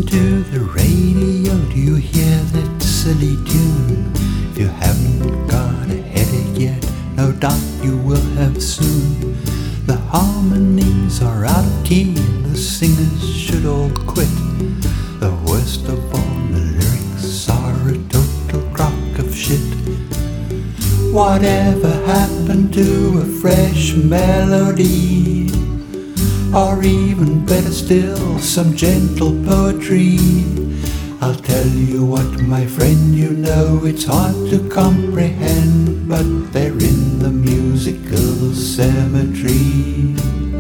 to the radio, do you hear that silly tune? If you haven't got a headache yet, no doubt you will have soon. The harmonies are out of key, the singers should all quit. The worst of all, the lyrics are a total crock of shit. Whatever happened to a fresh melody? Or even better still, some gentle poetry. I'll tell you what, my friend, you know it's hard to comprehend, but they're in the musical cemetery.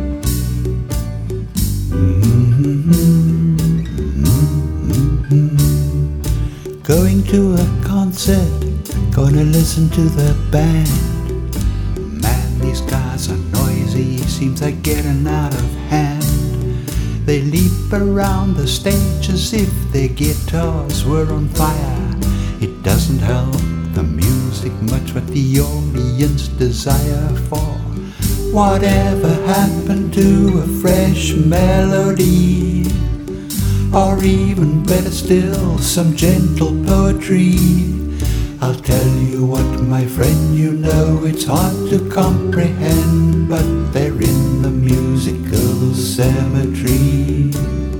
Going to a concert, gonna listen to the band. Man, these guys are noisy, seems they're getting out of hand. They leap around the stage as if their guitars were on fire. It doesn't help the music much what the audience desire for. Whatever happened to a fresh melody? Or even better still, some gentle poetry. I'll tell you what, my friend, you know it's hard to comprehend, but they're in the musical cemetery.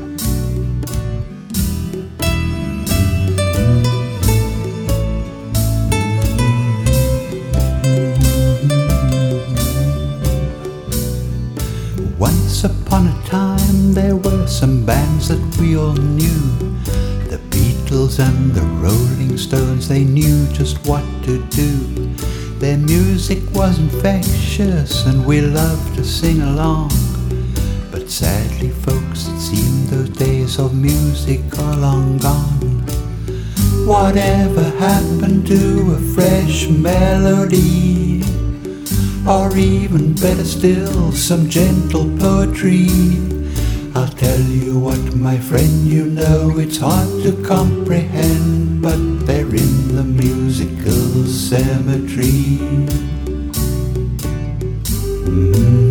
Once upon a time there were some bands that we all knew. The Beatles and the Rolling Stones, they knew just what to do. Their music was infectious and we loved to sing along. But sadly folks, it seemed those days of music are long gone. Whatever happened to a fresh melody? Or even better still, some gentle poetry. I'll tell you what, my friend, you know it's hard to comprehend, but they're in the musical cemetery.